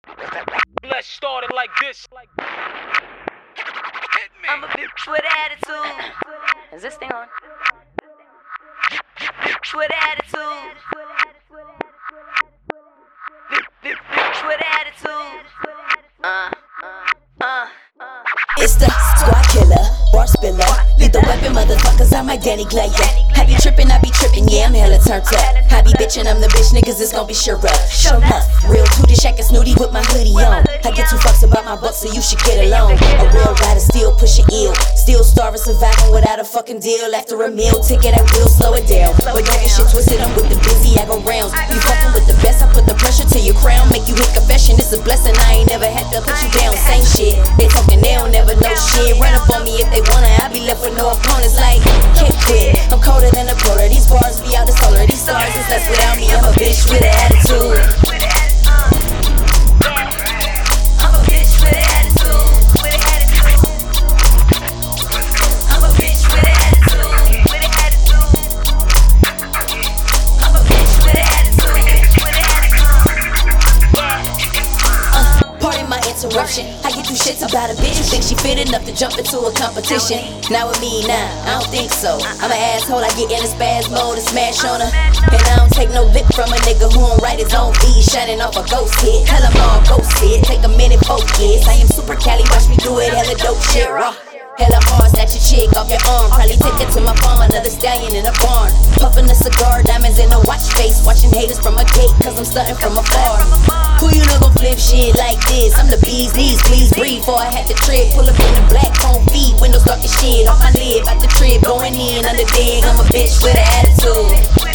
Let's start it like this. I'm a bitch with attitude. Is this thing on? With attitude. Bitch with attitude. It's the squad killer, bar spiller. Lead the weapon, motherfuckers, I'm like Danny Glayer. I be trippin', I be trippin', yeah, I'm hella turned up. I be bitchin', I'm the bitch, niggas, it's gon' be sure up. Sure enough, real tootie, shack and snooty with my hoodie on. I get 2 fucks about my butt, so you should get along. A real rider, still pushing ill. Still starving, surviving without a fucking deal. After a meal ticket, I will slow it down. But don't get shit twisted, I'm with the busy, I go rounds. You fucking with the best, I put the pressure to your crown. Make you hit confession, it's a blessing, I ain't never had to put you down. Same shit, they talking, they don't never know shit. Run up on me if they wanna, I be left with no opponents like can't quit. I'm colder than a polar, these bars be out the solar. These stars is less without me, I'm a bitch with an attitude. I'm a bitch with an attitude. I'm a bitch with an attitude. I'm a bitch with an attitude. Pardon my interruption. I get 2 shits about a bitch who thinks she fit enough to jump into a competition. Now with me, nah, I don't think so. I'm an asshole, I get in a spaz mode and smash on her. And I don't take no lip from a nigga who don't write his own beat, shining off a ghost hit. Tell him all ghost hit, take a minute, focus. I am super Cali, watch me do it, hella dope shit, raw. Hella hard, snatch your chick off your arm. Probably take it to my farm, another stallion in a barn. Puffin' a cigar, diamonds in a watch face. Watching haters from a gate, cause I'm stuntin' from afar. Who you know gon' flip shit like this? I'm the bee's knees, please breathe. Before I had to trip, pull up in the black home feet. Windows dark as shit, off my lid, about the trip, going in under dig. I'm a bitch with an attitude.